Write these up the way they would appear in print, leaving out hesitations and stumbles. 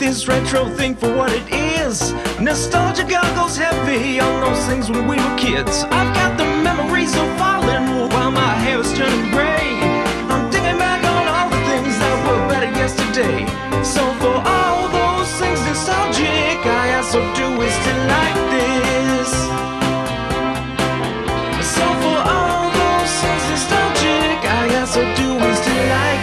this retro thing for what it is. Nostalgia goggles heavy on those things when we were kids. I've got the memories of falling while my hair was turning gray. I'm thinking back on all the things that were better yesterday. So for all those things nostalgic, I also do is to like this. So for all those things nostalgic, I also do is to like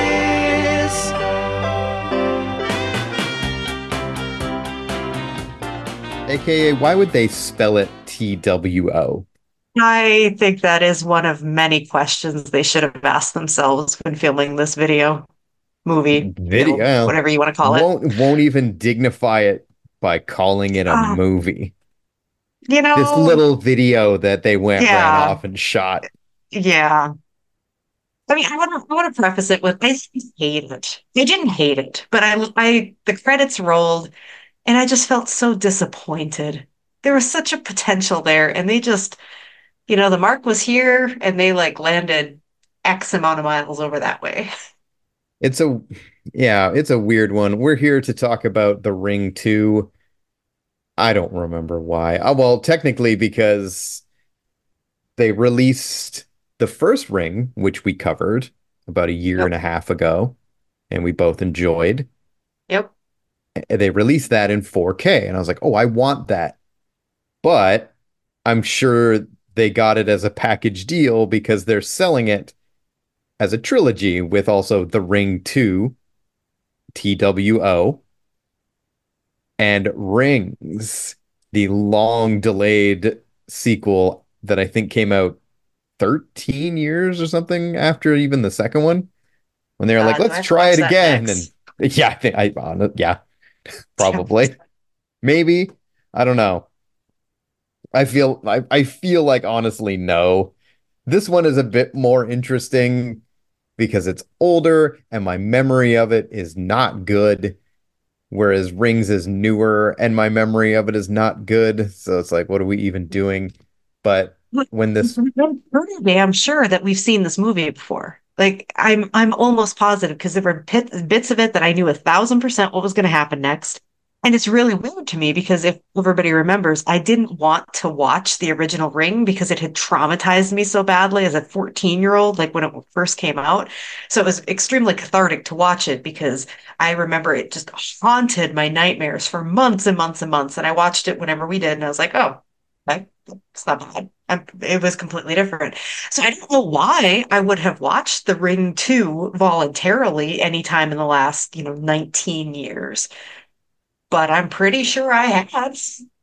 this. AKA, why would they spell it TWO? I think that is one of many questions they should have asked themselves when filming this video, movie, Video whatever you want to call it. won't even dignify it by calling it a Uh, movie. you This know, little video that they ran yeah, off and shot. yeah. I mean, I want to preface it with I didn't hate it. I didn't hate it, but the credits rolled, and I just felt so disappointed. There was such a potential there, and they just, the mark was here, and they like landed X amount of miles over that way. It's a yeah, it's a weird one. We're here to talk about The Ring 2. I don't remember why. Well, technically because they released the first Ring, which we covered about a year and Yep. a half ago, and we both enjoyed. Yep. They released that in 4K, and I was like, "Oh, I want that." But I'm sure they got it as a package deal because they're selling it as a trilogy with also The Ring 2, TWO, and Rings, the long delayed sequel that I think came out 13 years or something after even the second one. When they were like, Do I let's have to try watch it that again. And next? yeah, yeah, probably. Maybe. I don't know. I feel like honestly, no. This one is a bit more interesting because it's older and my memory of it is not good. Whereas Rings is newer and my memory of it is not good. So it's like, what are we even doing? But when this, I'm pretty damn sure that we've seen this movie before. Like I'm almost positive because there were bits of it that I knew 1,000% what was going to happen next. And it's really weird to me because if everybody remembers, I didn't want to watch the original Ring because it had traumatized me so badly as a 14-year-old, like when it first came out. So it was extremely cathartic to watch it because I remember it just haunted my nightmares for months and months and months. And I watched it whenever we did, and I was like, oh, okay, it's not bad. It was completely different. So I don't know why I would have watched The Ring 2 voluntarily anytime in the last, 19 years, but I'm pretty sure I had.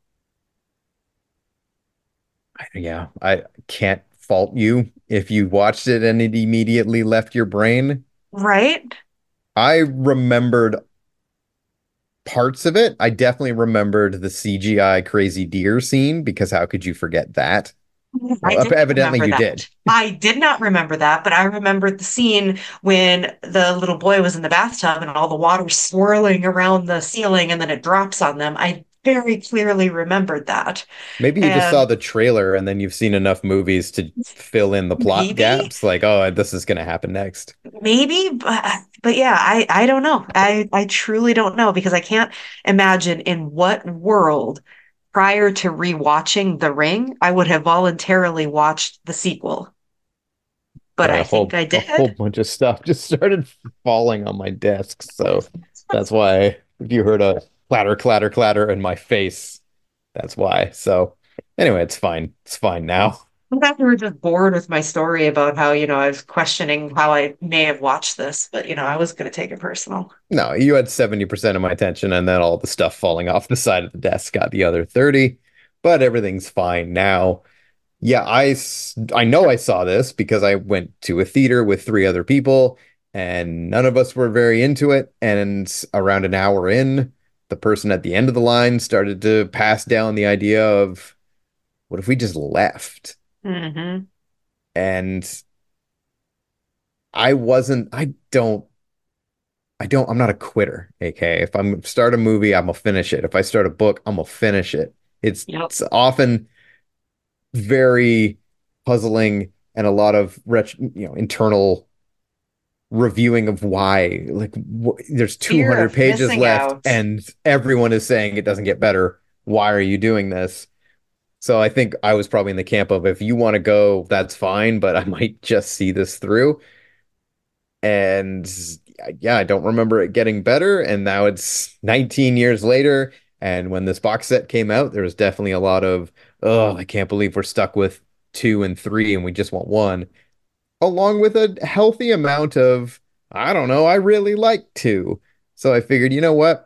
yeah, I can't fault you if you watched it and it immediately left your brain. Right? I remembered parts of it. I definitely remembered the CGI crazy deer scene because how could you forget that? I Well, didn't evidently remember you that. did. I did not remember that, but I remembered the scene when the little boy was in the bathtub and all the water swirling around the ceiling and then it drops on them. I very clearly rememred that. Maybe you just saw And the trailer and then you've seen enough movies to fill in the plot maybe gaps. Like, oh, this is going to happen next. Maybe, but yeah, I don't know. I truly don't know because I can't imagine in what world prior to rewatching The Ring I would have voluntarily watched the sequel. But Sorry, I think I a whole did. bunch of stuff just started falling on my desk. So that's why if you heard a clatter, clatter, clatter in my face, that's why. So anyway, it's fine. It's fine now. I thought you were just bored with my story about how, I was questioning how I may have watched this, but I was going to take it personal. No, you had 70% of my attention, and then all the stuff falling off the side of the desk got the other 30, but everything's fine now. Yeah, I know I saw this because I went to a theater with three other people, and none of us were very into it. And around an hour in, the person at the end of the line started to pass down the idea of what if we just left? Hmm. And I wasn't, I'm not a quitter, AK. If I'm start a movie, I'm gonna finish it. If I start a book, I'm gonna finish it. Yep. It's often very puzzling and a lot of internal reviewing of why. Like, there's Fear 200 of pages missing left, out. and everyone is saying it doesn't get better. Why are you doing this? So I think I was probably in the camp of if you want to go, that's fine, but I might just see this through. And yeah, I don't remember it getting better. And now it's 19 years later. And when this box set came out, there was definitely a lot of, oh, I can't believe we're stuck with two and three and we just want one, along with a healthy amount of, I don't know, I really like two. So I figured, you know what?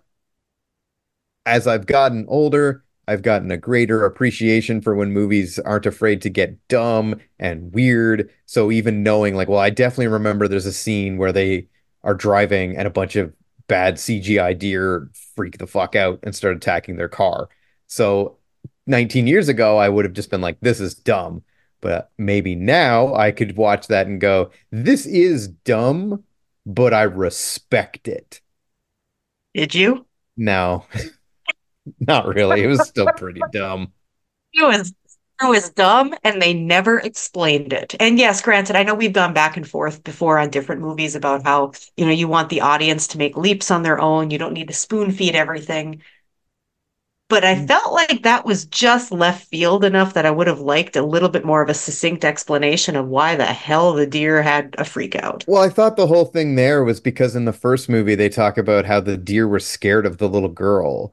As I've gotten older, I've gotten a greater appreciation for when movies aren't afraid to get dumb and weird. So even knowing, like, well, I definitely remember there's a scene where they are driving and a bunch of bad CGI deer freak the fuck out and start attacking their car. So 19 years ago, I would have just been like, this is dumb. But maybe now I could watch that and go, this is dumb, but I respect it. Did you? No, not really. It was still pretty dumb. It was dumb and they never explained it. And yes, granted, I know we've gone back and forth before on different movies about how, you want the audience to make leaps on their own. You don't need to spoon feed everything. But I felt like that was just left field enough that I would have liked a little bit more of a succinct explanation of why the hell the deer had a freak out. Well, I thought the whole thing there was because in the first movie they talk about how the deer were scared of the little girl.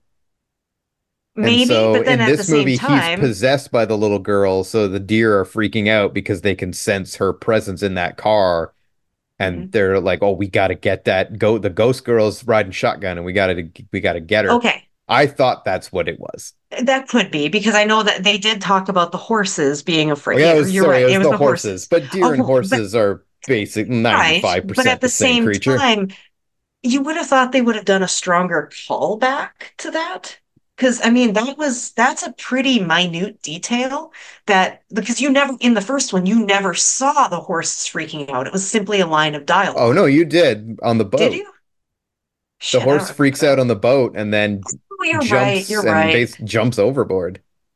And Maybe, so but then in at the this same movie, he's time, possessed by the little girl, so the deer are freaking out because they can sense her presence in that car. And mhm. they're like, "Oh, we got to get that the ghost girl's riding shotgun and we got to get her." Okay, I thought that's what it was. that could be because I know that they did talk about the horses being Oh yeah, afraid. You're it right. It was was the the horses, horses. but deer and Oh, but horses are basic right. But at 95% the the same same creature. time, you would have thought they would have done a stronger callback to that. Because I mean, that's a pretty minute detail that because you never in the first one, you never saw the horses freaking out. It was simply a line of Oh no, dialogue. you did on the Did boat. you? The Shit, I don't horse remember freaks out that. on the boat and then Oh, you're right. jumps You're and right. base jumps overboard.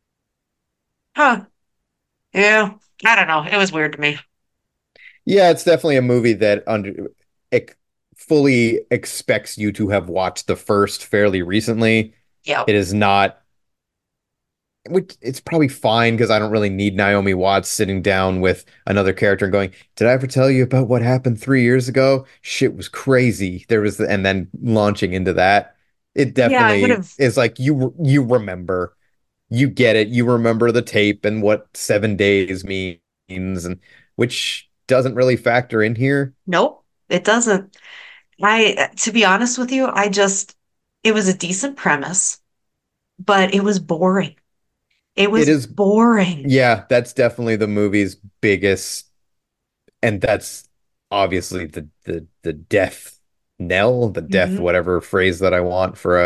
Huh. Yeah. I don't know. It was weird to me. Yeah, it's definitely a movie that it fully expects you to have watched the first fairly recently. Yep. It is not, which it's probably fine because I don't really need Naomi Watts sitting down with another character and going, "Did I ever tell you about what happened 3 years ago? Shit was crazy." And then launching into that. It Yeah, I would definitely have. is like you remember, you get it, you remember the tape and what 7 days means, and which doesn't really factor in here. Nope, it doesn't. To be honest with you, it was a decent premise, but it was boring. It It was is, boring. yeah, that's definitely the movie's biggest, and that's obviously the death knell, the death Mhm. whatever phrase that I want for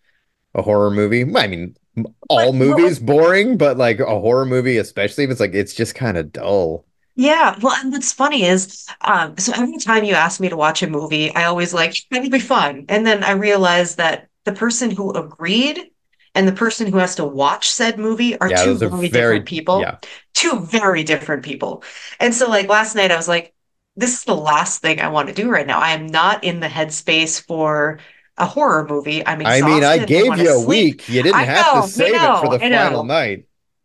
a horror movie. I mean, But all what movies was, boring, but like a horror movie, especially if it's like it's just kind of dull. yeah, well, and what's funny is, so every time you ask me to watch a movie, I always like, it'll be fun. And then I realize that the person who agreed and the person who has to watch said movie are Yeah, two those are very different very, people. yeah. Two very different people. And so, like, last night, I was like, this is the last thing I want to do right now. I am not in the headspace for a horror movie. I'm I mean, I exhausted. I gave want to you a sleep. week. You didn't I have to know, I save it for know, the I final know. night.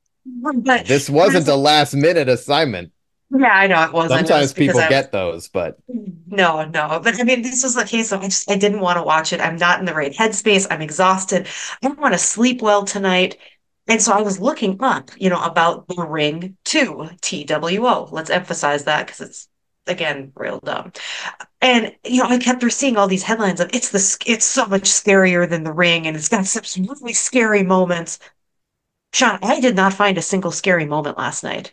But This I was wasn't a like, last minute assignment. yeah, I know it wasn't. It was Sometimes because people I was get those, but no, no. But I mean, this was the case of I didn't want to watch it. I'm not in the right headspace. I'm exhausted. I don't want to sleep well tonight. And so I was looking up, about The Ring 2, TWO. Let's emphasize that because it's again real dumb. And I kept seeing all these headlines of it's so much scarier than The Ring and it's got some really scary moments. Sean, I did not find a single scary moment last night.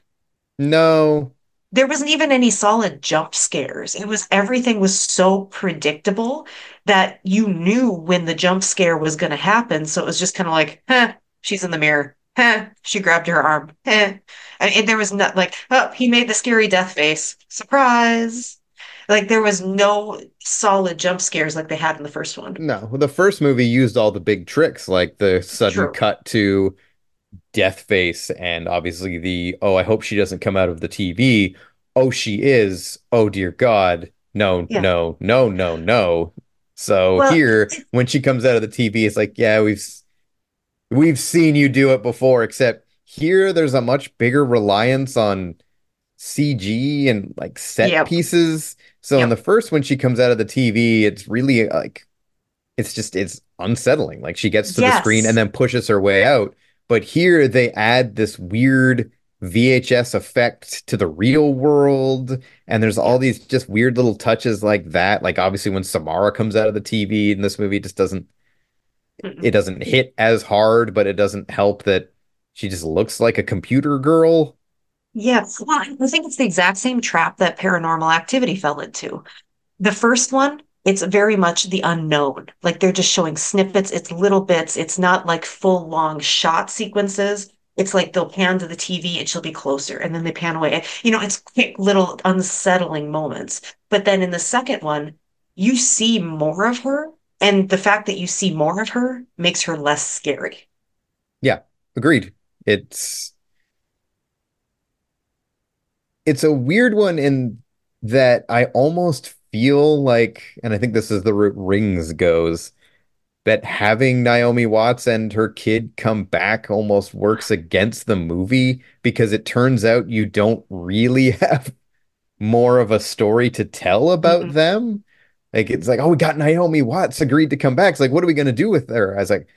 no. There wasn't even any solid jump scares. Everything was so predictable that you knew when the jump scare was going to happen. So it was just kind of like, she's in the mirror. She grabbed her arm. And there was not like, oh, he made the scary death face. Surprise. Like there was no solid jump scares like they had in the first one. No, the first movie used all the big tricks, like the sudden True. cut to death face, and obviously oh, I hope she doesn't come out of the TV. Oh, she is. Oh, dear God. no, Yeah. no, no, no, no. So Well, here, when she comes out of the TV, it's like, yeah, we've seen you do it before, except here there's a much bigger reliance on CG and like set yep. pieces. So in the Yep. first when she comes out of the TV, it's really like it's unsettling. Like she gets to the screen and Yes. then pushes her way out. But here they add this weird VHS effect to the real world, and there's all Yep. these just weird little touches like that. Like obviously when Samara comes out of the TV in this movie, it just doesn't it Mm-mm. doesn't hit as hard, but it doesn't help that she just looks like a computer girl. Yes. Well, I think it's the exact same trap that Paranormal Activity fell into. The first one, it's very much the unknown. Like they're just showing snippets, it's little bits. It's not like full long shot sequences. It's like they'll pan to the TV and she'll be closer, and then they pan away. It's quick little unsettling moments. But then in the second one, you see more of her, and the fact that you see more of her makes her less scary. Yeah, agreed. It's it's a weird one in that I almost feel like, and I think this is the route Rings goes, that having Naomi Watts and her kid come back almost works against the movie because it turns out you don't really have more of a story to tell about Mm-mm. them. Like it's like, oh, we got Naomi Watts agreed to come back. It's like, what are we gonna do with her? I was like,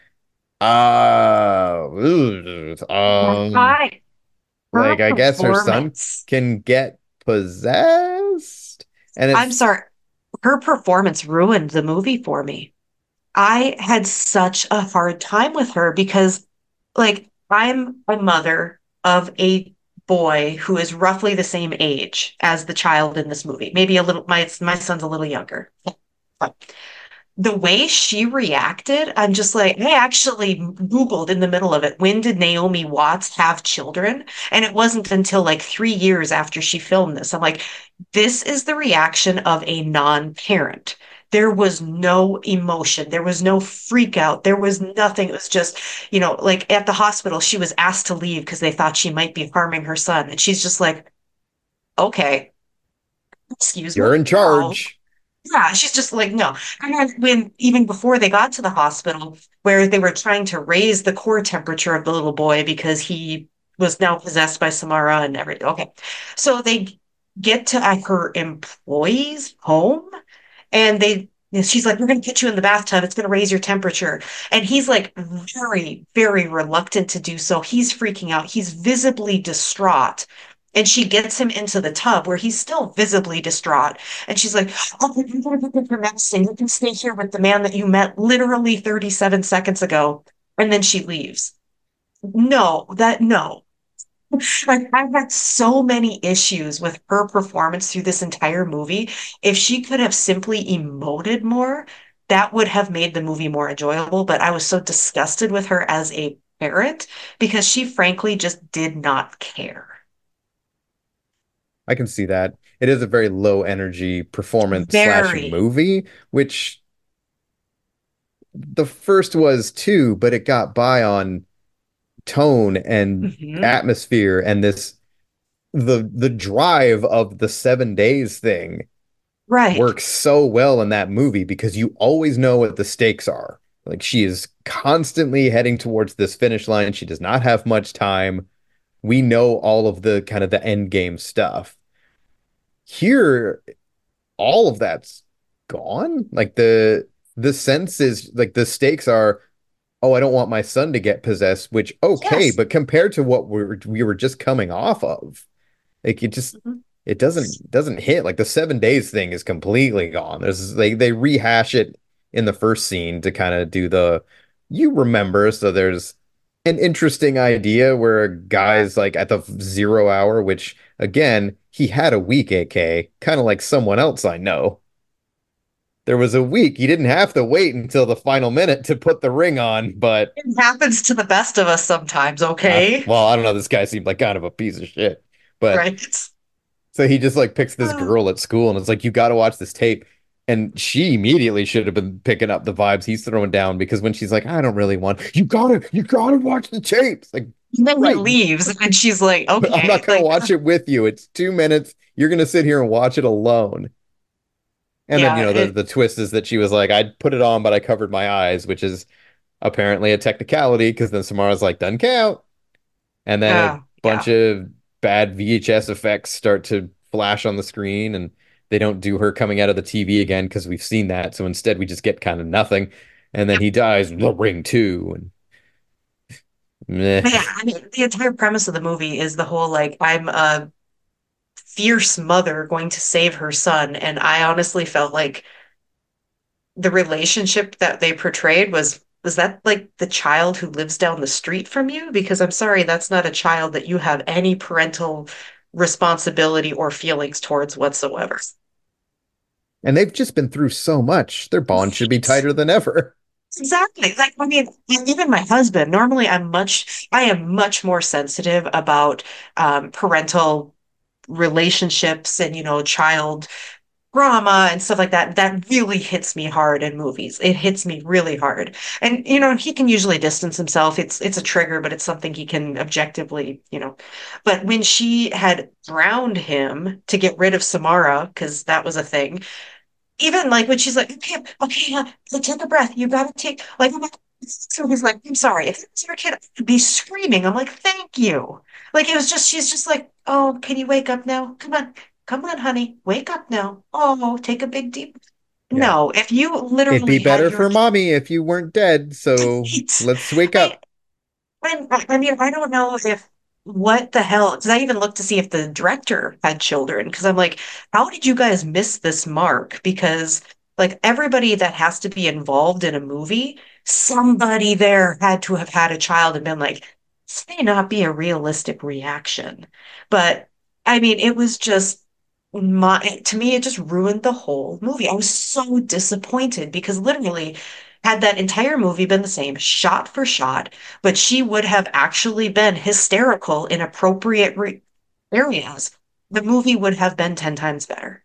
Hi. Her like I guess her son performance. can get possessed. And I'm it's sorry. Her performance ruined the movie for me. I had such a hard time with her because, like, I'm a mother of a boy who is roughly the same age as the child in this movie. Maybe a little, my son's a little younger. But the way she reacted, I'm just like, I actually Googled in the middle of it, when did Naomi Watts have children? And it wasn't until like 3 years after she filmed this. I'm like, this is the reaction of a non-parent. There was no emotion. There was no freak out. There was nothing. It was just, like at the hospital, she was asked to leave because they thought she might be harming her son. And she's just like, okay, excuse you're me. in No. charge. Yeah, she's just like, no. And then when even before they got to the hospital, where they were trying to raise the core temperature of the little boy because he was now possessed by Samara and everything. Okay. So they get to her employee's home and she's like, we're going to put you in the bathtub. It's going to raise your temperature. And he's like very, very reluctant to do so. He's freaking out. He's visibly distraught. And she gets him into the tub where he's still visibly distraught. And she's like, oh, you're going to get your medicine. You can stay here with the man that you met literally 37 seconds ago. And then she leaves. No. Like I've had so many issues with her performance through this entire movie. If she could have simply emoted more, that would have made the movie more enjoyable. But I was so disgusted with her as a parent because she frankly just did not care. I can see that. It is a very low energy performance slash Very. movie, which the first was too, but it got by on tone and Hmm. atmosphere and this the drive of the 7 days thing Right. works so well in that movie because you always know what the stakes are. Like she is constantly heading towards this finish line. She does not have much time. We know all of the kind of the end game stuff. Here, all of that's gone. Like the sense is like the stakes are, oh, I don't want my son to get possessed, which okay, Yes. but compared to what we were just coming off of, like it just Mhm. it doesn't hit. Like the 7 days thing is completely gone. There's like they rehash it in the first scene to kind of do the you remember. So there's an interesting idea where a guy's like at the 0 hour, which again, he had a week, AK, kind of like someone else I know. There was a week. He didn't have to wait until the final minute to put the ring on, but It happens to the best of us sometimes, okay? well, I don't know. This guy seemed like kind of a piece of shit. But Right. so he just like picks this girl at school and it's like, you got to watch this tape. And she immediately should have been picking up the vibes he's throwing down because when she's like, I don't really want, you gotta watch the tapes. Like, And then he right. leaves, and she's like, I'm not okay, gonna like, watch it with you. It's 2 minutes. You're gonna sit here and watch it alone. And then, Yeah, the twist is that she was like, I'd put it on, but I covered my eyes, which is apparently a technicality because then Samara's like, doesn't count. And then a bunch yeah. of bad VHS effects start to flash on the screen, and they don't do her coming out of the TV again because we've seen that. So instead, we just get kind of nothing. And then he dies, the ring too. And meh. But yeah, I mean, the entire premise of the movie is the whole like I'm a fierce mother going to save her son, and I honestly felt like the relationship that they portrayed was that like the child who lives down the street from you? Because I'm sorry, that's not a child that you have any parental responsibility or feelings towards whatsoever. And they've just been through so much. Their bond should be tighter than ever. Exactly. Like, I mean, even my husband, normally I am much more sensitive about parental relationships and, child drama and stuff like that. That really hits me hard in movies. It hits me really hard. And, he can usually distance himself. It's a trigger, but it's something he can objectively, But when she had drowned him to get rid of Samara, because that was a thing, even like when she's like, okay, okay, take a breath. You gotta take like I'm like, so he's like, I'm sorry. If it was your kid, I'd be screaming. I'm like, thank you. Like it was just she's just like, oh, can you wake up now? Come on, honey, wake up now. Oh, take a big deep. Yeah. No, if you It'd be literally had better your for mommy if you weren't dead. So kids, let's wake I, up. I mean, I don't know if what the hell, because I even looked to see if the director had children, because I'm like, how did you guys miss this mark? Because like everybody that has to be involved in a movie, somebody there had to have had a child and been like, this may not be a realistic reaction. But I mean, it was just to me, it just ruined the whole movie. I was so disappointed because literally, had that entire movie been the same, shot for shot, but she would have actually been hysterical in appropriate areas, the movie would have been 10 times better.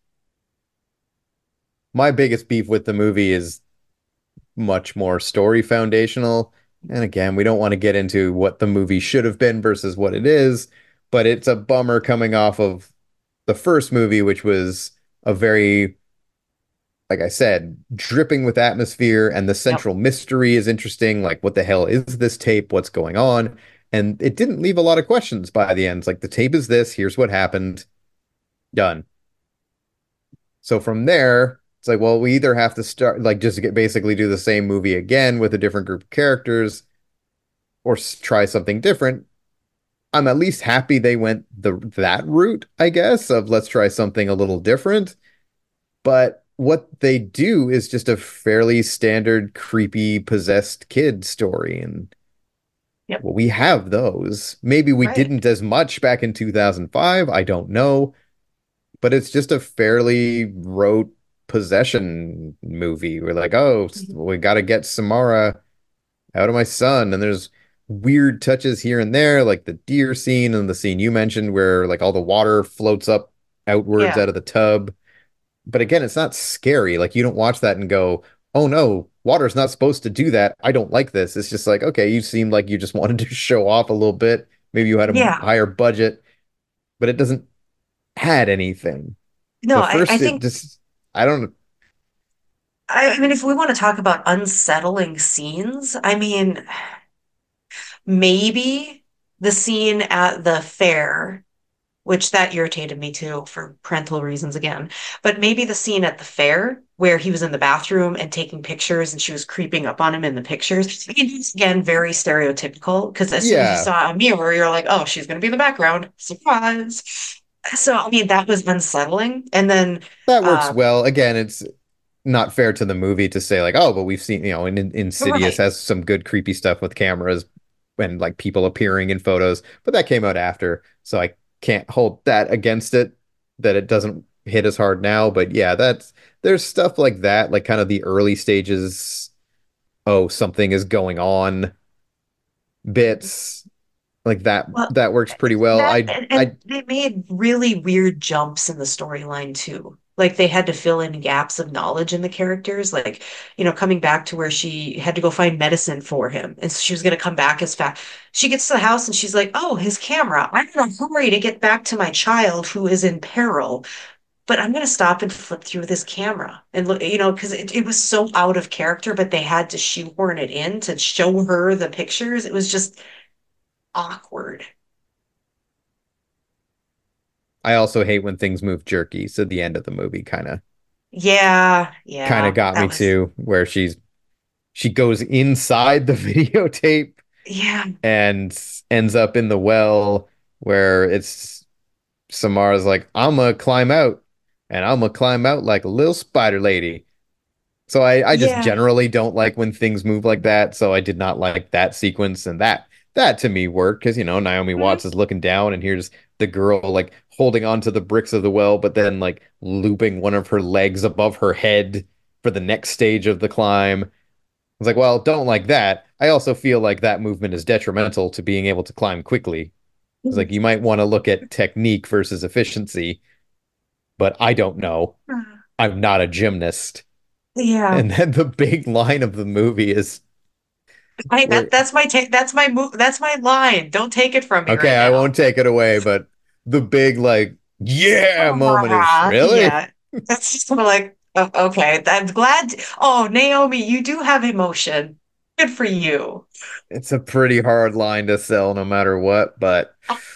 My biggest beef with the movie is much more story foundational. And again, we don't want to get into what the movie should have been versus what it is, but it's a bummer coming off of the first movie, which was a very, like I said, dripping with atmosphere, and the Yep. central mystery is interesting. Like, what the hell is this tape? What's going on? And it didn't leave a lot of questions by the end. It's like, the tape is this, here's what happened, done. So from there, it's like, well, we either have to start like just get basically do the same movie again with a different group of characters, or try something different. I'm at least happy they went that route, I guess, of let's try something a little different. But what they do is just a fairly standard creepy possessed kid story, and Yep. well, we have those. Maybe we Right. didn't as much back in 2005, I don't know, but it's just a fairly rote possession movie. We're like, oh, Mhm. we got to get Samara out of my son. And there's weird touches here and there, like the deer scene and the scene you mentioned where like all the water floats up outwards Yeah. out of the tub. But again, it's not scary. Like you don't watch that and go, oh no, water's not supposed to do that. I don't like this. It's just like, okay, you seemed like you just wanted to show off a little bit. Maybe you had a Yeah. higher budget, but it doesn't add anything. No, The I first, it think just, I don't, I mean if we want to talk about unsettling scenes, I mean maybe the scene at the fair, which that irritated me too for parental reasons again. But maybe the scene at the fair where he was in the bathroom and taking pictures and she was creeping up on him in the pictures. I mean, it's again very stereotypical because as soon as you yeah, saw a mirror, you're like, oh, she's going to be in the background. Surprise. So, I mean, that was unsettling. And then, that works uh, well. Again, it's not fair to the movie to say like, oh, but we've seen, Insidious right. has some good creepy stuff with cameras and like people appearing in photos, but that came out after, so I can't hold that against it that it doesn't hit as hard now. But yeah, there's stuff like that, like kind of the early stages. Oh, something is going on bits like that. Well, That works pretty well. that I and I they made really weird jumps in the storyline too. Like they had to fill in gaps of knowledge in the characters, like, coming back to where she had to go find medicine for him. And so she was going to come back as fast. She gets to the house and she's like, oh, his camera. I'm in a hurry to get back to my child who is in peril. but I'm going to stop and flip through this camera and look, because it was so out of character, but they had to shoehorn it in to show her the pictures. It was just awkward. I also hate when things move jerky. So the end of the movie Yeah, kind of yeah, got me that was, too, where she goes inside the videotape yeah, and ends up in the well where it's Samara's like, I'm gonna climb out and I'm gonna climb out like a little spider lady. So I just yeah. generally don't like when things move like that. So I did not like that sequence, and that to me worked because Naomi Mhm. Watts is looking down and here's the girl like holding onto the bricks of the well, but then like looping one of her legs above her head for the next stage of the climb. I was like, well, don't like that. I also feel like that movement is detrimental to being able to climb quickly. It's like you might want to look at technique versus efficiency, but I don't know. I'm not a gymnast. Yeah. And then the big line of the movie is where, That's my move. That's my line. Don't take it from me okay, right I now. won't take it away, but the big, like, yeah moment is really, Yeah. That's just sort of like, okay. I'm glad. Oh, Naomi, you do have emotion. Good for you. it's a pretty hard line to sell no matter what, but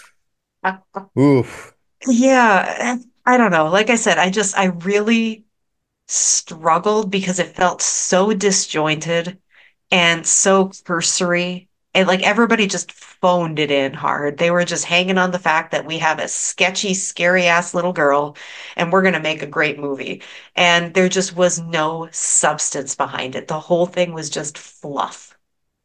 oof. Yeah. I don't know. Like I said, I really struggled because it felt so disjointed and so cursory. And like everybody just phoned it in hard. They were just hanging on the fact that we have a sketchy, scary ass little girl and we're going to make a great movie. And there just was no substance behind it. The whole thing was just fluff.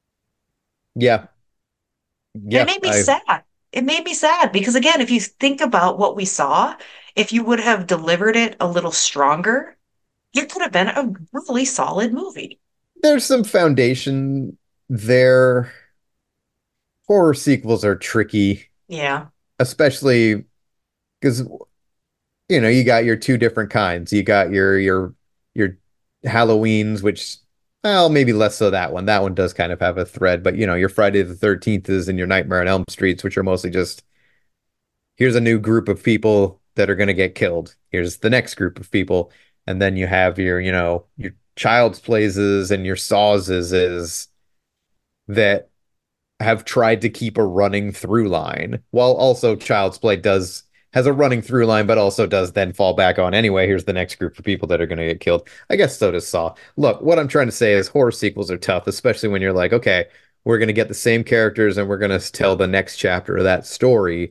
Yeah, And it yeah, made me sad. It made me sad because, again, if you think about what we saw, if you would have delivered it a little stronger, it could have been a really solid movie. there's some foundation there. Horror sequels are tricky, Yeah. especially because you got your two different kinds. You got your Halloweens, which well, maybe less so that one. That one does kind of have a thread, but your Friday the 13th is and your Nightmare on Elm Streets, which are mostly just here's a new group of people that are going to get killed. Here's the next group of people, and then you have your Child's Plays and your Saws is that have tried to keep a running through line, while also Child's Play does has a running through line, but also does then fall back on anyway. Here's the next group of people that are going to get killed. I guess so does Saw. Look, what I'm trying to say is horror sequels are tough, especially when you're like, okay, we're going to get the same characters and we're going to tell the next chapter of that story.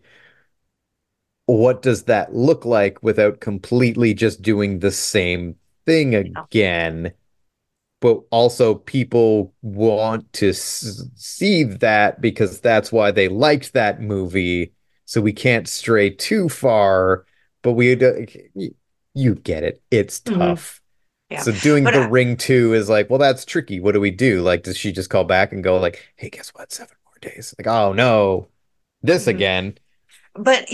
What does that look like without completely just doing the same thing again? But also people want to see that because that's why they liked that movie. So we can't stray too far, but you get it. It's Hmm. tough. Yeah. So doing But The Ring 2 is like, well, that's tricky. What do we do? Like, does she just call back and go like, hey, guess what? 7 more days. Like, oh no, this mhm. again. But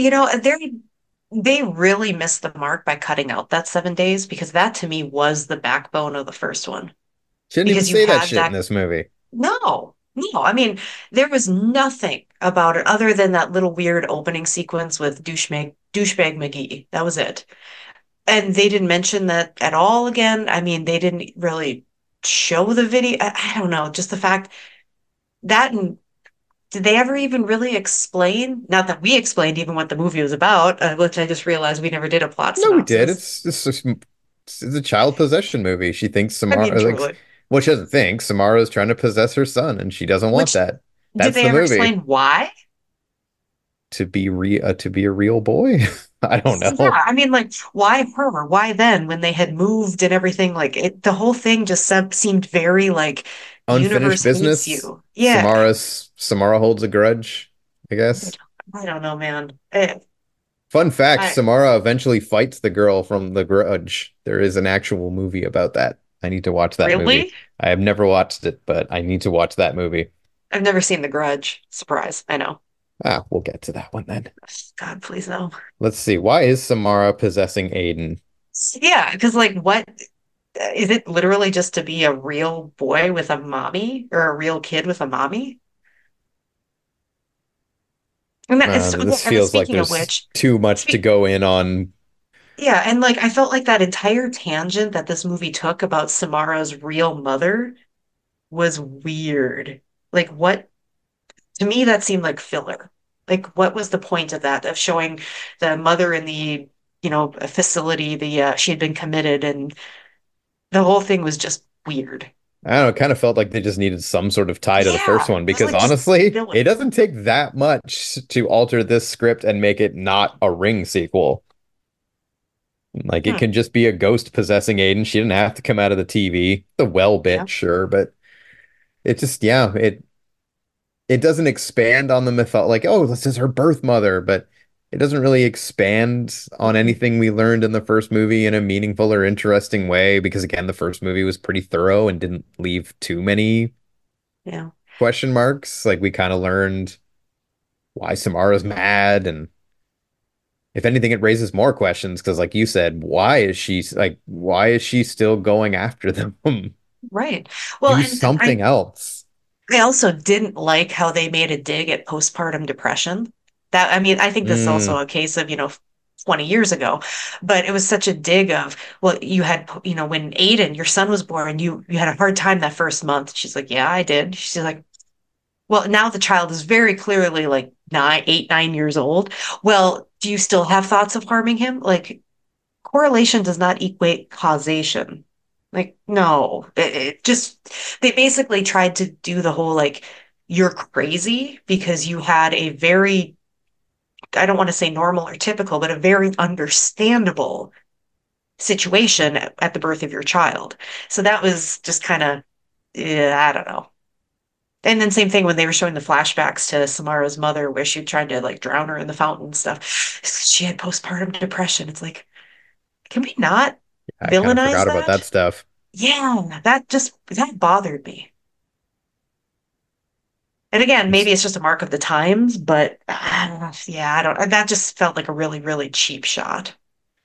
they really missed the mark by cutting out that 7 days because that to me was the backbone of the first one. She didn't even Because you say that had shit in that this movie. no, no. I mean, there was nothing about it other than that little weird opening sequence with douchebag McGee. That was it. And they didn't mention that at all again. I mean, they didn't really show the video. I don't know, just the fact that and did they ever even really explain? Not that we explained even what the movie was about, which I just realized we never did a plot No, we did. synopsis. It's a child possession movie. She thinks I mean, Samara like truly. well, she doesn't think Samara is trying to possess her son, and she doesn't want Which that. did That's they the ever movie. explain why? To be a real boy. I don't Yeah, know. I mean, like, why her? Why then when they had moved and everything? Like, the whole thing just seemed very like, Unfinished universe hates business. you. Yeah. Samara holds a grudge, I I guess. don't, I don't know, man. Fun fact, I Samara eventually fights the girl from The Grudge. There is an actual movie about that. I need to watch that movie. really? I have never watched it, but I need to watch that movie. I've never seen The Grudge. Surprise. I know. Ah, we'll get to that one then. God, please no. Let's see. Why is Samara possessing Aiden? Yeah, because like, what is it? Literally just to be a real boy with a mommy or a real kid with a mommy? And that is, This and feels like speaking of there's which, too much to speak. go in on Yeah, and like I felt like that entire tangent that this movie took about Samara's real mother was weird. Like what to me that seemed like filler. Like what was the point of that of showing the mother in the, facility, the she had been committed and the whole thing was just weird. I don't know, it kind of felt like they just needed some sort of tie to the first Yeah, one it was because like just honestly, filler. it doesn't take that much to alter this script and make it not a Ring sequel. Like it Hmm, can just be a ghost possessing Aiden. She didn't have to come out of the TV. The well yeah. bit, sure, but it just yeah, it doesn't expand on the myth like, oh, this is her birth mother, but it doesn't really expand on Mm-mm. anything we learned in the first movie in a meaningful or interesting way because again, the first movie was pretty thorough and didn't leave too many Yeah. question marks. Like we kind of learned why Samara's mad and if anything, it raises more questions because like you said, why is she still going after them? Right. Well, Do and something else. I also didn't like how they made a dig at postpartum depression. That, I mean, I think this is also Mm, a case of, 20 years ago, but it was such a dig of, well, you had, when Aiden, your son was born, you had a hard time that first month. She's like, yeah, I did. She's like, well, now the child is very clearly like 9 years old. Well, do you still have thoughts of harming him? Like, correlation does not equate causation. Like, no, it just, they basically tried to do the whole like, you're crazy because you had a very, I don't want to say normal or typical, but a very understandable situation at the birth of your child. So that was just kind of, yeah, I don't know. And then same thing when they were showing the flashbacks to Samara's mother, where she tried to like drown her in the fountain and stuff. She had postpartum depression. It's like, can we not I kind of villainize forgot about that that? stuff. Yeah, that bothered me. And again, I'm, maybe s- it's just a mark of the times, but yeah, I don't. That just felt like a really, really cheap shot.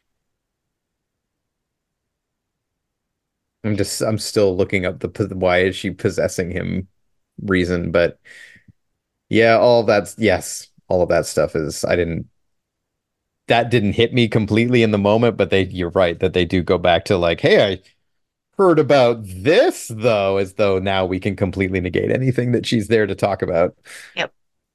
I'm still looking up why is she possessing him reason, but yeah, all of that stuff is I didn't that didn't hit me completely in the moment, but you're right that they do go back to like, hey, I heard about this though, as though now we can completely negate anything that she's there to talk about. Yep.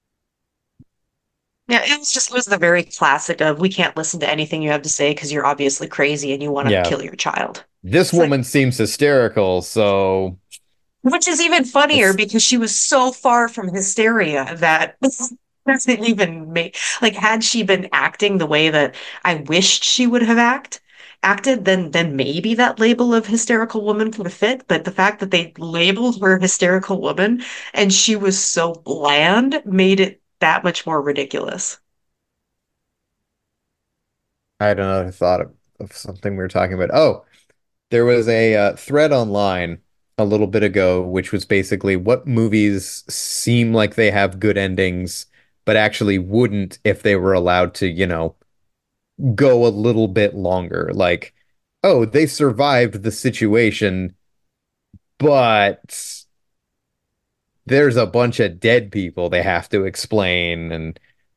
Yeah, it was the very classic of we can't listen to anything you have to say because you're obviously crazy and you want to Yeah, kill your child. this It's like, woman seems hysterical, so which is even funnier it's because she was so far from hysteria that doesn't even make like had she been acting the way that I wished she would have acted, then maybe that label of hysterical woman could have fit. But the fact that they labeled her hysterical woman and she was so bland made it that much more ridiculous. I had another thought of something we were talking about. Oh, there was a thread online a little bit ago, which was basically what movies seem like they have good endings, but actually wouldn't if they were allowed to, go a little bit longer. Like, oh, they survived the situation, but there's a bunch of dead people they have to explain. And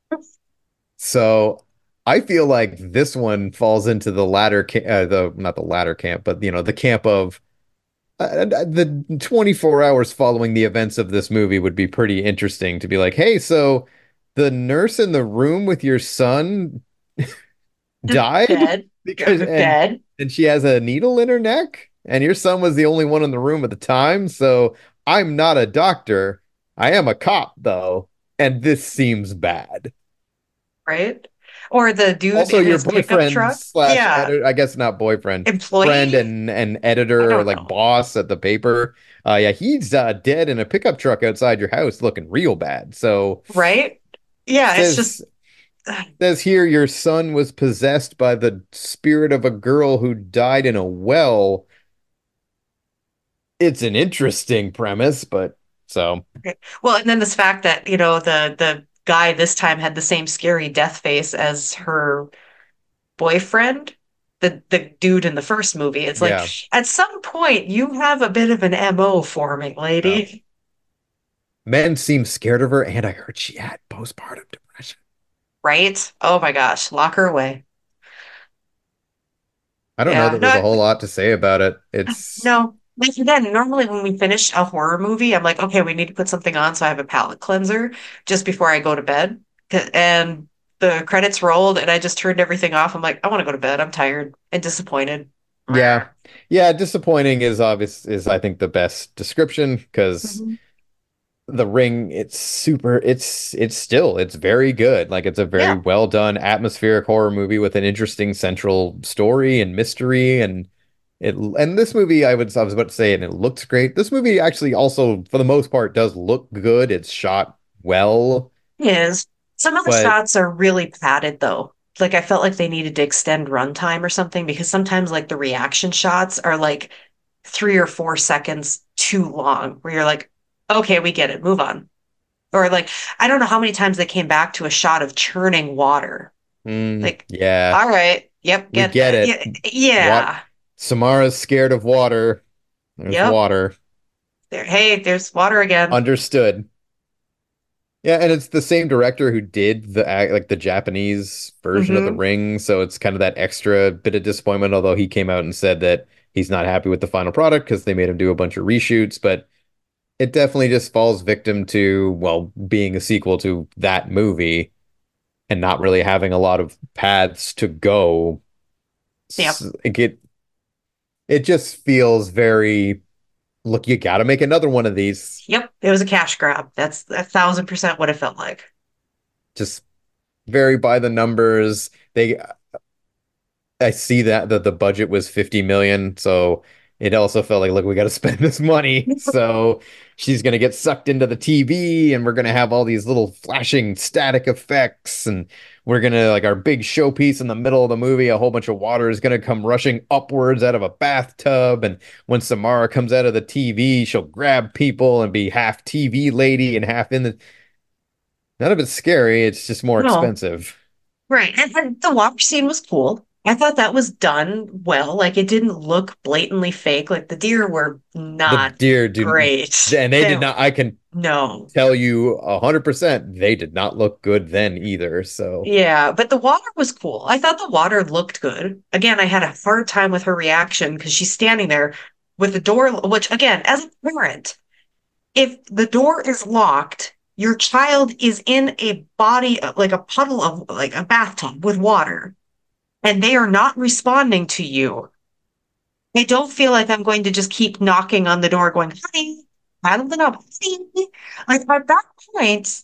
so I feel like this one falls into the the not the latter camp, but the camp of the 24 hours following the events of this movie would be pretty interesting to be like, hey, so the nurse in the room with your son died Dead. because Dead. and she has a needle in her neck and your son was the only one in the room at the time, so I'm not a doctor. I am a cop though, and this seems bad. Right? Or the dude Also, in your his pickup boyfriend truck. slash Yeah. editor, I guess not boyfriend, friend Employee? and I editor or don't like know. boss at the paper. Yeah, he's dead in a pickup truck outside your house looking real bad. So Right? Yeah, it's just says says here your son was possessed by the spirit of a girl who died in a well. It's an interesting premise, but so okay. Well, and then this fact that, the guy this time had the same scary death face as her boyfriend, the dude in the first movie. It's like yeah. at some point you have a bit of an MO forming, Uh, lady. Men seem scared of her, and I heard she had postpartum depression. Right? Oh my gosh, lock her away. I don't know Yeah. that No, there's a whole lot to say about it. It's no. Like again, normally when we finish a horror movie, I'm like, okay, we need to put something on so I have a palate cleanser just before I go to bed. And the credits rolled and I just turned everything off. I'm like, I want to go to bed. I'm tired and disappointed. yeah. Yeah, disappointing is obvious is I think the best description because Mhm. The Ring, it's very good. Like it's a very Yeah. well done atmospheric horror movie with an interesting central story and mystery and this movie I was about to say and it looks great. This movie actually also for the most part does look good. It's shot well, It is. Some of the but shots are really padded though. Like I felt like they needed to extend runtime or something because sometimes like the reaction shots are like 3 or 4 seconds too long where you're like, okay, we get it, move on. Or like, I don't know how many times they came back to a shot of churning water. Like, yeah, all right, yep, we get get that. it. Yeah, What yeah, Samara's scared of water. There's yep. water. There, hey, there's water again. Understood. Yeah, and it's the same director who did like the Japanese version of The Hmm. Ring, so it's kind of that extra bit of disappointment, although he came out and said that he's not happy with the final product because they made him do a bunch of reshoots, but it definitely just falls victim to, well, being a sequel to that movie and not really having a lot of paths to go. Yep, It just feels very, look, you got to make another one of these. yep. It was a cash grab. That's 1,000% what it felt like. Just very by the numbers. I see that the budget was 50 million, so it also felt like, look, we got to spend this money. So she's gonna get sucked into the TV, and we're gonna have all these little flashing static effects, and we're gonna like our big showpiece in the middle of the movie. A whole bunch of water is gonna come rushing upwards out of a bathtub, and when Samara comes out of the TV, she'll grab people and be half TV lady and half in the. None of it's scary. It's just more No, expensive. right. And the water scene was cool. I thought that was done well. Like it didn't look blatantly fake. Like the deer were The not deer do, great. and they did not. I can No. tell you 100% they did not look good then either. So Yeah, but the water was cool. I thought the water looked good. Again, I had a hard time with her reaction because she's standing there with the door, which again, as a parent, if the door is locked, your child is in a body, like a puddle of like a bathtub with water, and they are not responding to you. I don't feel like I'm going to just keep knocking on the door going, honey, I don't know. Like at that point,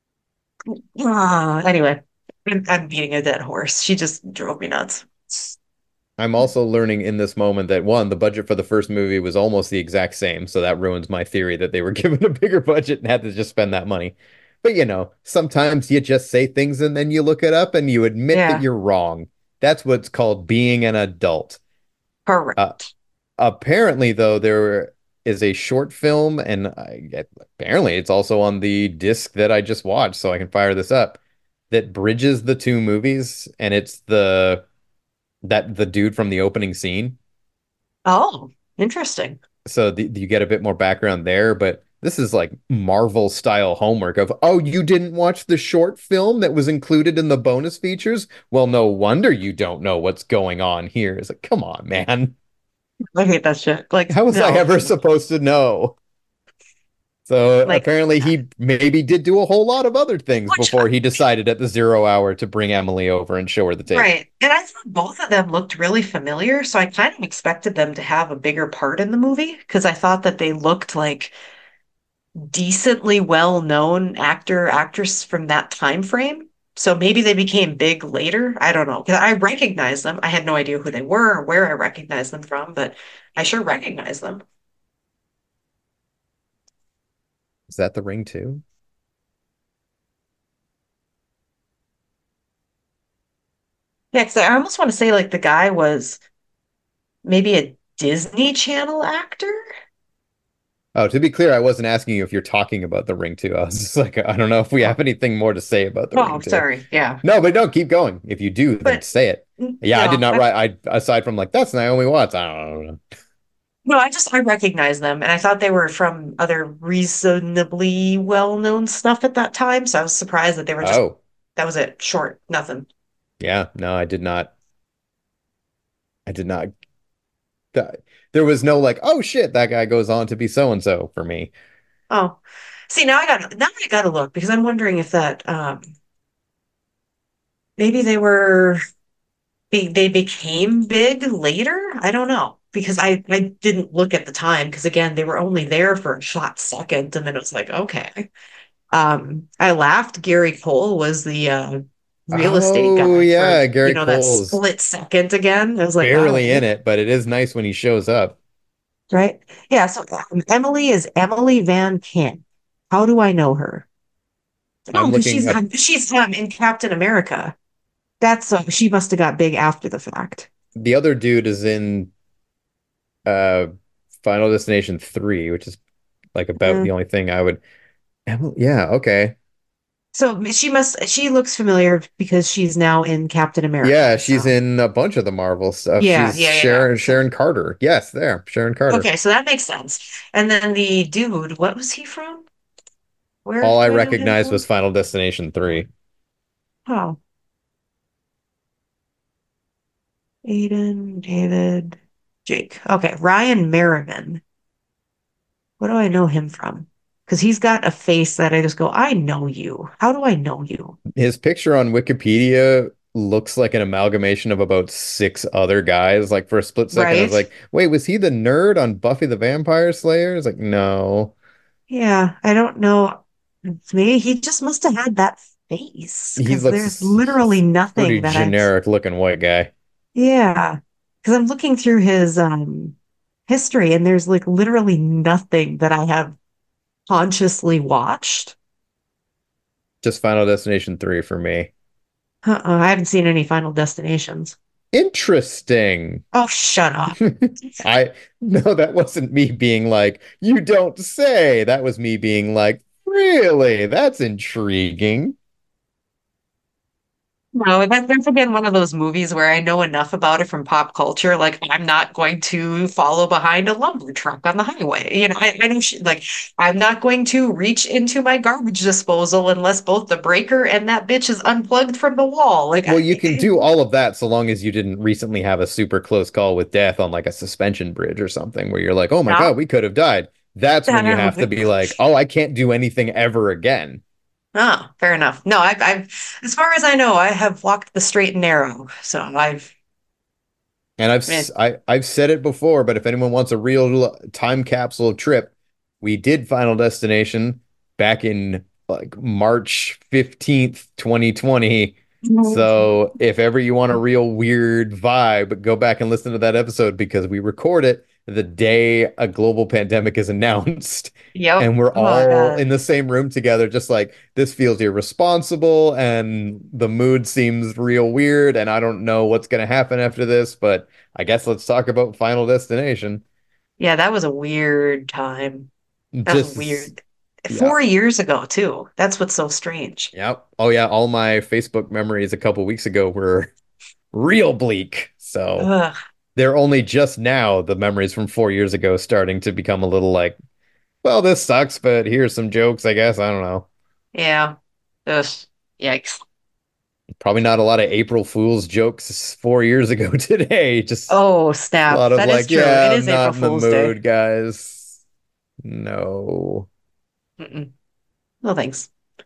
anyway, I'm beating a dead horse. She just drove me nuts. I'm also learning in this moment that one, the budget for the first movie was almost the exact same. So that ruins my theory that they were given a bigger budget and had to just spend that money. But sometimes you just say things and then you look it up and you admit that Yeah, you're wrong. That's what's called being an adult. Uh, correct. Apparently, though, there is a short film, and apparently it's also on the disc that I just watched, so I can fire this up, that bridges the two movies, and it's the dude from the opening scene. Oh, interesting. So you get a bit more background there, but this is like Marvel style homework of, oh, you didn't watch the short film that was included in the bonus features? Well, no wonder you don't know what's going on here. It's like, come on, man. I hate that shit. Like, How was I no, ever supposed to know? So like, apparently he maybe did do a whole lot of other things which, before he decided at the 0 hour to bring Emily over and show her the tape. right. And I thought both of them looked really familiar. So I kind of expected them to have a bigger part in the movie because I thought that they looked like decently well-known actor, actress from that time frame. So maybe they became big later. I don't know. Because I recognized them. I had no idea who they were or where I recognized them from, but I sure recognized them. Is that the ring too? Yeah, because I almost want to say like the guy was maybe a Disney Channel actor. Oh, to be clear, I wasn't asking you if you're talking about the ring too. I was just like, I don't know if we Oh, have anything more to say about the oh, ring too. sorry. Yeah. No, but don't keep going. If you do, then But say it. Yeah, I did no, not write. Aside from like that's Naomi Watts. I don't know. I recognize them and I thought they were from other reasonably well-known stuff at that time. So I was surprised that they were just Oh, that was it, short, nothing. yeah. No, I did not. I did not. That, there was no like, oh shit, that guy goes on to be so and so for me. Oh, see, now I gotta look because I'm wondering if that maybe they became big later. I don't know because I didn't look at the time because again they were only there for a short second and then it was like okay. I laughed. Gary Cole was the real estate Oh guy for yeah, Gary that Cole's split second again. I was like, all barely in right, it, but it is nice when he shows up. right? Yeah. So Emily is Emily Van Camp. How do I know her? Oh, I'm because looking up. she's in Captain America. That's she must have got big after the fact. The other dude is in uh Final Destination 3, which is like about Uh, the only thing I would. Yeah, okay. so she looks familiar because she's now in Captain Yeah, America. she's So in a bunch of the Marvel stuff. yeah, She's yeah, yeah, yeah. Sharon Carter. Yes, there, Sharon Carter. Okay, so that makes sense. And then the dude, what was he from? Where All I do I know him recognized was from? Final Destination 3. Oh, Aiden, David, Jake. Okay, Ryan Merriman. What do I know him from? Because he's got a face that I just go, I know you. How do I know you? His picture on Wikipedia looks like an amalgamation of about six other guys. Like for a split second, I was Right? like, wait, was he the nerd on Buffy the Vampire Slayer? It's like, no. Yeah, I don't know. Maybe he just must have had that face He because looks there's literally pretty nothing that I've, generic looking white guy. yeah. Because I'm looking through his history and there's like literally nothing that I have consciously watched. Just Final Destination 3 for me. I haven't seen any Final Destinations. Interesting. Oh, shut up. I no, that wasn't me being like, you don't say. That was me being like, really? That's intriguing. No, that's again one of those movies where I know enough about it from pop culture. Like, I'm not going to follow behind a lumber truck on the highway. I know, like, I'm not going to reach into my garbage disposal unless both the breaker and that bitch is unplugged from the wall. Like, Well, you can do all of that so long as you didn't recently have a super close call with death on like a suspension bridge or something where you're like, oh my God, not we could have died. That's when that you I have to don't be like, oh, I can't do anything ever again. Oh, fair enough. No, as far as I know, I have walked the straight and narrow. So And eh, I've said it before, but if anyone wants a real time capsule trip, we did Final Destination back in like March 15th, 2020. So if ever you want a real weird vibe, go back and listen to that episode because we record it the day a global pandemic is announced. yep. And we're Oh my all God. in the same room together, just like this feels irresponsible and the mood seems real weird. And I don't know what's going to happen after this, but I guess let's talk about Final Destination. Yeah, that was a weird time. That was Just, weird. yeah. 4 years ago, too. That's what's so strange. Yep. Oh, yeah. All my Facebook memories a couple weeks ago were real bleak. So Ugh. they're only just now, the memories from 4 years ago, starting to become a little like, well, this sucks, but here's some jokes, I guess. I don't know. Yeah. Ugh. Yikes. Probably not a lot of April Fool's jokes 4 years ago today. Just Oh, a snap. lot of That is like, true. It yeah, is I'm April not in the Fool's Day. mood, guys. No. Mm-mm. No thanks.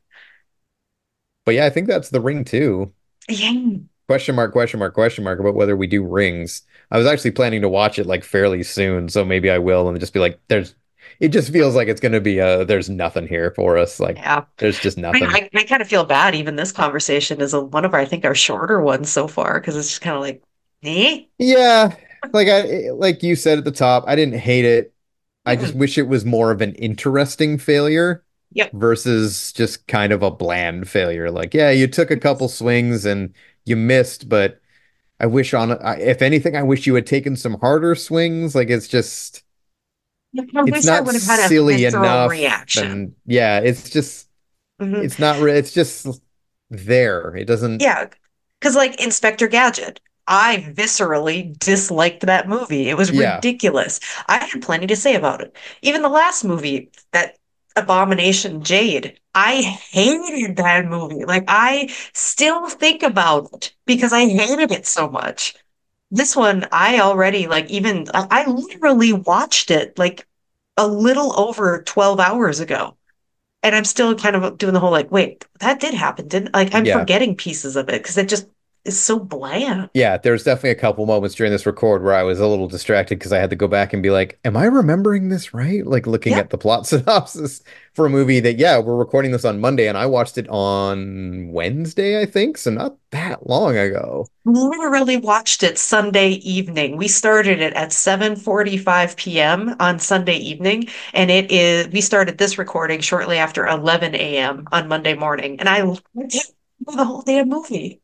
But yeah, I think that's the ring too. Yeah. Question mark, question mark, question mark about whether we do rings. I was actually planning to watch it like fairly soon, so maybe I will and just be like, it just feels like it's gonna be there's nothing here for us. Like Yeah. there's just I, nothing. I, I kind of feel bad. Even this conversation is one of our, I think, our shorter ones so far because it's just kind of like, eh? Yeah, like you said at the top, I didn't hate it. I just Mm-mm. wish it was more of an interesting failure Yep. versus just kind of a bland failure. Like, yeah, you took a couple swings and you missed, but I wish if anything, I wish you had taken some harder swings. Like it's just, I it's wish I not would have had a silly visceral enough. reaction. And yeah, it's just, Mhm. it's not, it's just there. It doesn't, Yeah, because like Inspector Gadget, I viscerally disliked that movie. It was yeah. ridiculous. I had plenty to say about it. Even the last movie, that Abomination Jade, I hated that movie. Like I still think about it because I hated it so much. This one, I already like even I literally watched it like a little over 12 hours ago. And I'm still kind of doing the whole like, wait, that did happen, didn't like I'm Yeah. forgetting pieces of it because it just is so bland. Yeah, there's definitely a couple moments during this record where I was a little distracted because I had to go back and be like, am I remembering this right? Like looking Yep. at the plot synopsis for a movie that, yeah, we're recording this on Monday and I watched it on Wednesday, I think, so not that long ago. Literally watched it Sunday evening. We started it at 7:45 p.m. on Sunday evening, and it is we started this recording shortly after 11 a.m. on Monday morning. And I did the whole damn movie.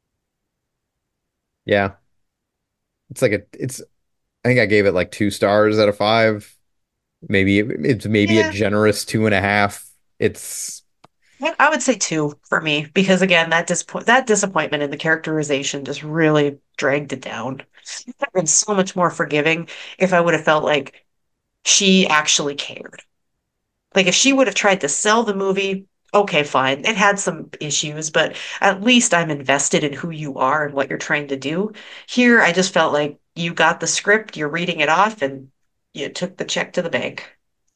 Yeah. It's I think I gave it like 2 stars out of 5. Maybe it's maybe a Yeah, generous 2.5. It's I would say two for me because again, that disappointment in the characterization just really dragged it down. I've been so much more forgiving if I would have felt like she actually cared. Like if she would have tried to sell the movie, okay, fine. It had some issues, but at least I'm invested in who you are and what you're trying to do. Here, I just felt like you got the script, you're reading it off, and you took the check to the bank.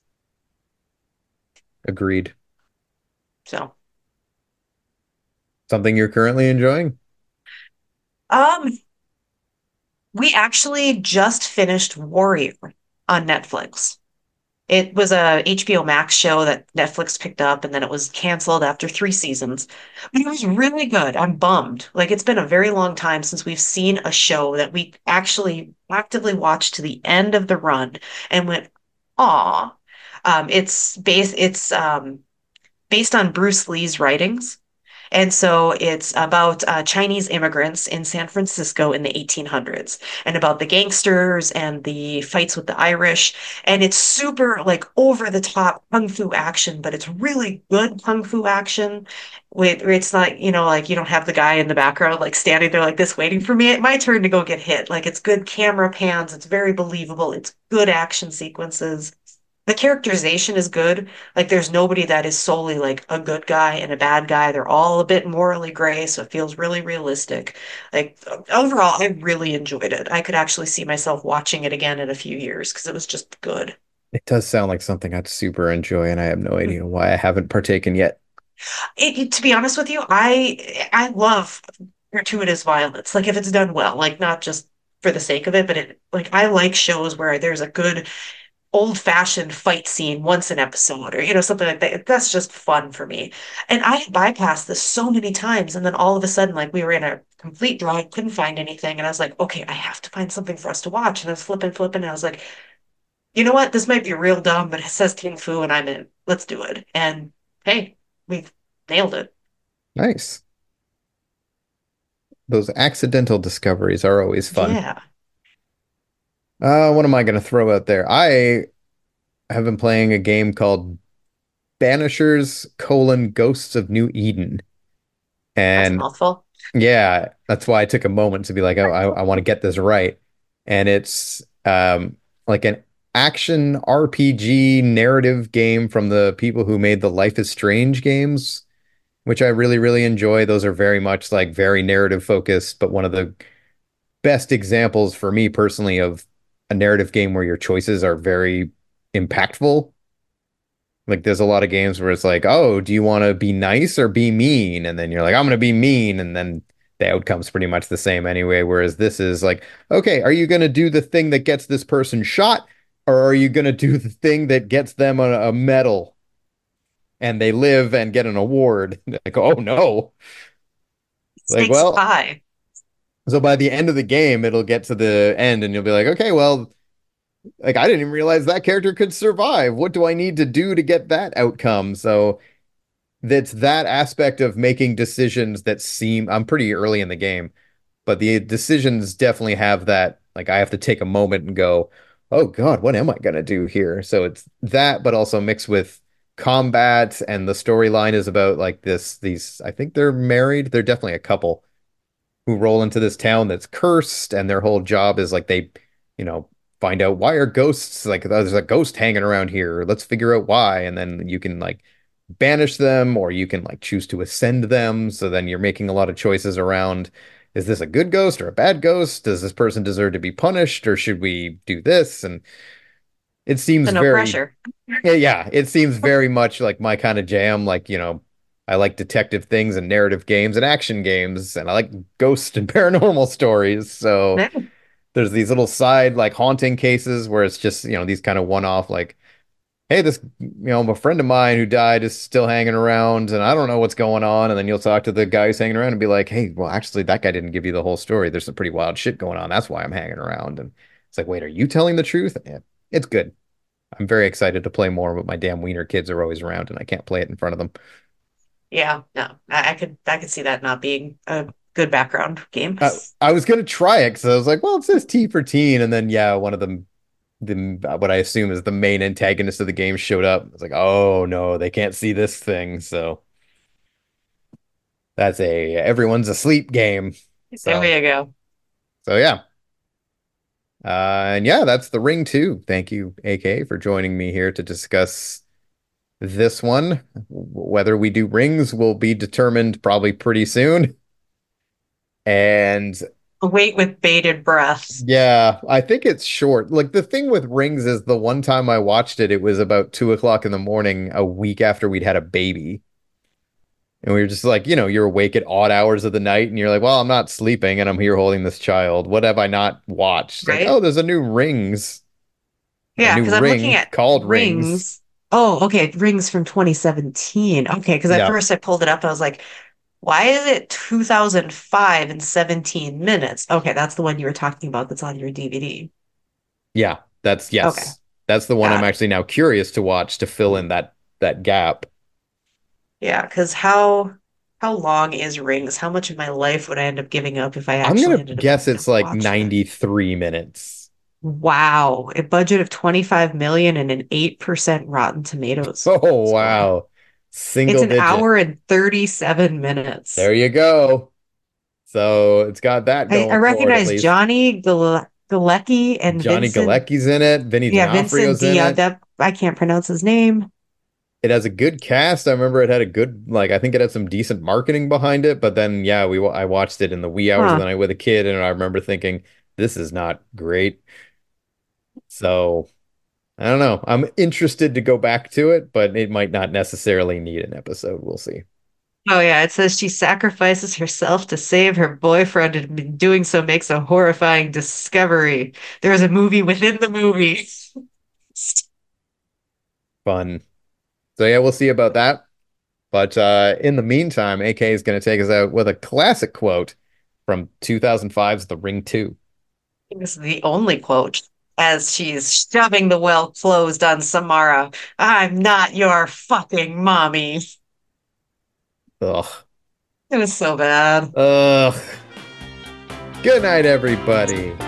agreed. So, Something you're currently enjoying? um, we actually just finished Warrior on Netflix. It was a HBO Max show that Netflix picked up and then it was canceled after 3 seasons. But it was really good. I'm bummed. Like it's been a very long time since we've seen a show that we actually actively watched to the end of the run and went, "Aw." It's based on Bruce Lee's writings. And so it's about Chinese immigrants in San Francisco in the 1800s and about the gangsters and the fights with the Irish. And it's super like over the top kung fu action, but it's really good kung fu action. Where it's not, like you don't have the guy in the background like standing there like this waiting for me, my turn to go get hit. Like it's good camera pans, it's very believable, it's good action sequences. The characterization is good. Like there's nobody that is solely like a good guy and a bad guy. They're all a bit morally gray, so it feels really realistic. Like overall, I really enjoyed it. I could actually see myself watching it again in a few years because it was just good. It does sound like something I'd super enjoy, and I have no idea why I haven't partaken yet. To be honest with you, I love gratuitous violence. Like if it's done well, like not just for the sake of it, but it like I like shows where there's a good old-fashioned fight scene once an episode or something like that. That's just fun for me. And I bypassed this so many times and then all of a sudden like we were in a complete drought, couldn't find anything and I was like, okay, I have to find something for us to watch. And I was flipping and I was like, you know what, this might be real dumb but it says Kung Fu and I'm in, let's do it. And hey, we've nailed it. Nice. Those accidental discoveries are always fun. Yeah, What am I going to throw out there? I have been playing a game called Banishers: Ghosts of New Eden. that's a And mouthful. yeah, that's why I took a moment to be like, oh, I want to get this right. And it's like an action RPG narrative game from the people who made the Life is Strange games, which I really, really enjoy. Those are very much like very narrative focused, but one of the best examples for me personally of a narrative game where your choices are very impactful. Like there's a lot of games where it's like, oh, do you want to be nice or be mean? And then you're like, I'm going to be mean. And then the outcome's pretty much the same anyway. Whereas this is like, okay, are you going to do the thing that gets this person shot? Or are you going to do the thing that gets them a medal and they live and get an award? Like, oh no. Like, Stakes well, high. so by the end of the game, it'll get to the end and you'll be like, okay, well, like I didn't even realize that character could survive. What do I need to do to get that outcome? So that's that aspect of making decisions that seem I'm pretty early in the game, but the decisions definitely have that like I have to take a moment and go, "Oh God, what am I gonna do here?" So it's that, but also mixed with combat and the storyline is about like these I think they're married. They're definitely a couple who roll into this town that's cursed, and their whole job is like they, you know, find out why are ghosts like there's a ghost hanging around here. Let's figure out why, and then you can like banish them, or you can like choose to ascend them. So then you're making a lot of choices around. is this a good ghost or a bad ghost? Does this person deserve to be punished, or should we do this? And it seems So no very, pressure. yeah, it seems very much like my kind of jam. Like, I like detective things and narrative games and action games, and I like ghost and paranormal stories. So Yeah. there's these little side like haunting cases where it's just, these kind of one-off like, hey, this, a friend of mine who died is still hanging around and I don't know what's going on. And then you'll talk to the guy who's hanging around and be like, hey, well, actually, that guy didn't give you the whole story. There's some pretty wild shit going on. That's why I'm hanging around. And it's like, wait, are you telling the truth? Yeah, it's good. I'm very excited to play more, but my damn wiener kids are always around and I can't play it in front of them. Yeah, no, I could see that not being a good background game. I was going to try it because I was like, well, it says T for teen. And then, yeah, one of them, what I assume is the main antagonist of the game showed up. It's like, oh no, they can't see this thing. So that's a everyone's asleep game. There So, you go. so yeah. And yeah, that's The Ring 2. Thank you, AK, for joining me here to discuss this one. Whether we do rings will be determined probably pretty soon. And Wait with bated breath. yeah, I think it's short. Like the thing with rings is the one time I watched it, it was about 2 o'clock in the morning, a week after we'd had a baby. And we were just like, you're awake at odd hours of the night and you're like, well, I'm not sleeping and I'm here holding this child. What have I not watched? Like, Right? oh, there's a new Rings, a Yeah, new because I'm looking ring at called Rings. Rings. Oh, okay, Rings from 2017. Okay, because at Yeah. first I pulled it up, I was like, why is it 2005 and 17 minutes? Okay, that's the one you were talking about that's on your DVD. Yeah. That's Okay, yes. That's the one I'm got it. actually now curious to watch to fill in that gap. Yeah, because how long is Rings? How much of my life would I end up giving up if I I'm actually gonna ended up guess it's like watching it? 93 minutes. Wow, a budget of 25 million and an 8% Rotten Tomatoes Oh score. wow. It's Single an digit. hour and 37 minutes. There you go. So it's got that I going for it at recognize least. Johnny Galecki and Johnny Vincent. Galecki's in it. Vinny Yeah, Vincent D'Onofrio's in it. D'Onofrio. I can't pronounce his name. It has a good cast. I remember it had a good, like, I think it had some decent marketing behind it. But then, yeah, I watched it in the wee hours of the Huh. night with a kid, and I remember thinking, this is not great. So I don't know. I'm interested to go back to it, but it might not necessarily need an episode. We'll see. Oh yeah, it says she sacrifices herself to save her boyfriend, and in doing so makes a horrifying discovery. There's a movie within the movie. Fun. So yeah, we'll see about that. But in the meantime, AK is going to take us out with a classic quote from 2005's The Ring 2. This is the only quote as she's shoving the well closed on Samara. I'm not your fucking mommy. Ugh. It was so bad. Ugh. Good night, everybody.